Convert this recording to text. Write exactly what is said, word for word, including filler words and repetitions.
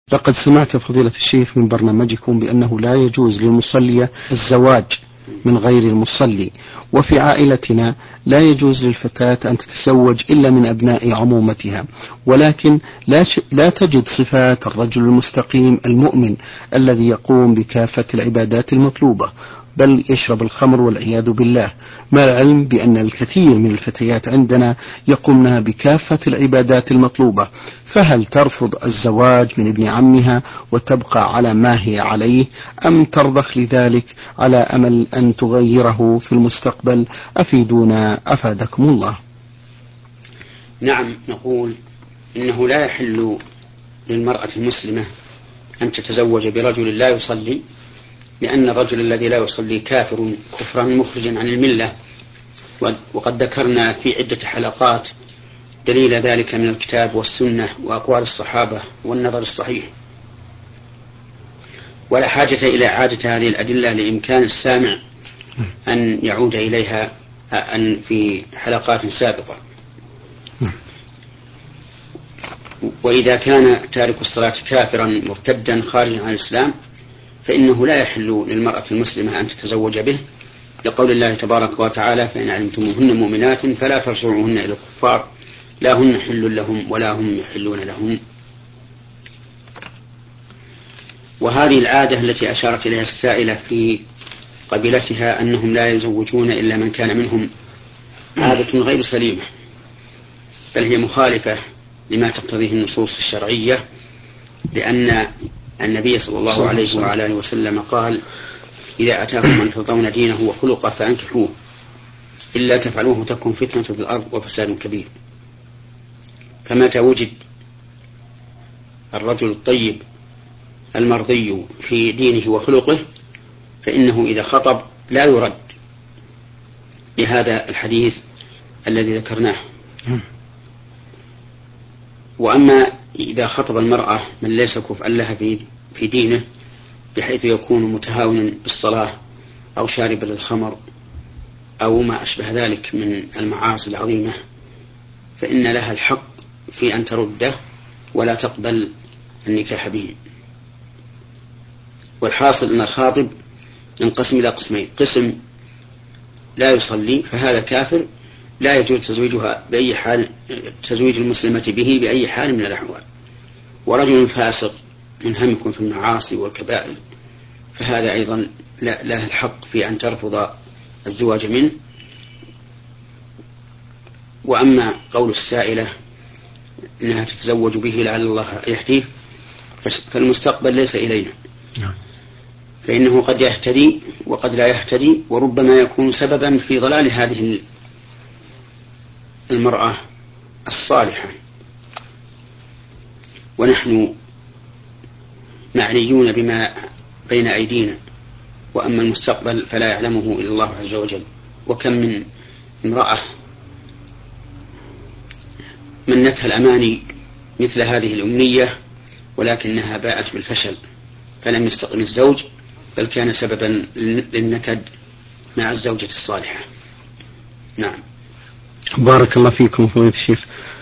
لقد سمعت فضيلة الشيخ من برنامجكم بأنه لا يجوز للمصلية الزواج من غير المصلي، وفي عائلتنا لا يجوز للفتاة أن تتزوج إلا من أبناء عمومتها، ولكن لا, ش... لا تجد صفات الرجل المستقيم المؤمن الذي يقوم بكافة العبادات المطلوبة، بل يشرب الخمر والعياذ بالله، مع العلم بأن الكثير من الفتيات عندنا يقومن بكافة العبادات المطلوبة. فهل ترفض الزواج من ابن عمها وتبقى على ما هي عليه، أم ترضخ لذلك على أمل أن تغيره في المستقبل؟ أفيدونا أفادكم الله. نعم، نقول إنه لا يحل للمرأة المسلمة أن تتزوج برجل لا يصلي، لأن الرجل الذي لا يصلي كافر كفرا مخرجا عن الملة، وقد ذكرنا في عدة حلقات دليل ذلك من الكتاب والسنة وأقوال الصحابة والنظر الصحيح، ولا حاجة إلى إعادة هذه الأدلة لإمكان السامع أن يعود إليها أن في حلقات سابقة. وإذا كان تارك الصلاة كافرا مرتدا خارجا عن الإسلام فإنه لا يحل للمرأة المسلمة أن تتزوج به، لقول الله تبارك وتعالى: فإن علمتموهن مؤمنات فلا ترجعوهن إلى الكفار لا هن حل لهم ولا هم يحلون لهم. وهذه العادة التي أشارت إليها السائلة في قبيلتها أنهم لا يزوجون إلا من كان منهم عادة غير سليمة، بل هي مخالفة لما تقتضيه النصوص الشرعية، لأن النبي صلى الله عليه وعلى آله وسلم قال: إذا أتاكم من ترضون دينه وخلقه فأنكحوه، إلا تفعلوه تكن فتنة في الأرض وفساد كبير. فمتى وجد الرجل الطيب المرضي في دينه وخلقه فإنه إذا خطب لا يرد لهذا الحديث الذي ذكرناه. وأما إذا خطب المرأة من ليس كفءا لها في دينه بحيث يكون متهاونا بالصلاة أو شاربا للخمر أو ما أشبه ذلك من المعاصي العظيمة، فإن لها الحق في أن ترده ولا تقبل النكاح به. والحاصل أن الخاطب ينقسم إلى قسمين: قسم لا يصلي فهذا كافر لا يجوز تزويجها بأي حال، تزويج المسلمة به بأي حال من الأحوال، ورجل فاسق منهمك في المعاصي والكبائر فهذا أيضا له الحق في أن ترفض الزواج منه. وأما قول السائلة إنها تتزوج به لعل الله يهديه فالمستقبل ليس إلينا، فإنه قد يهتدي وقد لا يهتدي، وربما يكون سببا في ضلال هذه المرأة الصالحة، ونحن معنيون بما بين أيدينا، وأما المستقبل فلا يعلمه إلا الله عز وجل. وكم من امرأة منتها الأماني مثل هذه الأمنية ولكنها باءت بالفشل، فلم يستقم الزوج بل كان سببا للنكد مع الزوجة الصالحة. نعم. بارك الله فيكم فضيلة الشيخ.